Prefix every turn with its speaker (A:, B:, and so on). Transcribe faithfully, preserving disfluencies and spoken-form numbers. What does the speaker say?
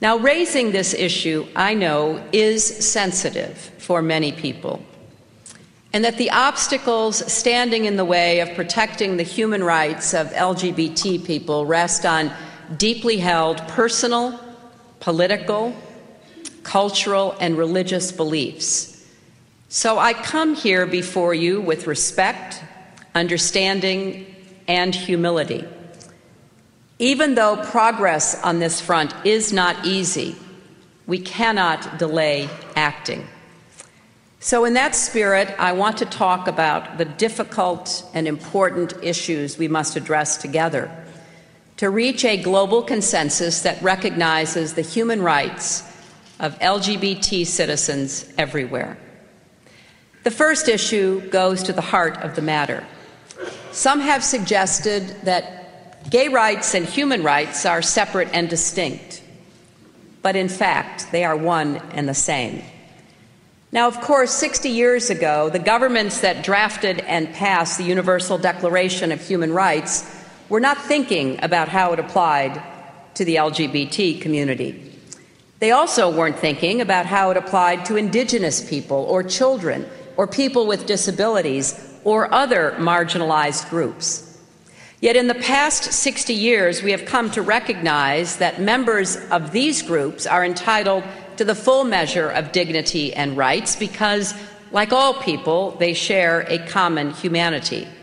A: Now, raising this issue, I know, is sensitive for many people, and that the obstacles standing in the way of protecting the human rights of L G B T people rest on deeply held personal, political, cultural, and religious beliefs. So I come here before you with respect, understanding, and humility. Even though progress on this front is not easy, we cannot delay acting. So in that spirit, I want to talk about the difficult and important issues we must address together to reach a global consensus that recognizes the human rights of L G B T citizens everywhere. The first issue goes to the heart of the matter. Some have suggested that gay rights and human rights are separate and distinct, but in fact, they are one and the same. Now, of course, sixty years ago, the governments that drafted and passed the Universal Declaration of Human Rights were not thinking about how it applied to the L G B T community. They also weren't thinking about how it applied to indigenous people or children or people with disabilities or other marginalized groups. Yet in the past sixty years, we have come to recognize that members of these groups are entitled to the full measure of dignity and rights because, like all people, they share a common humanity.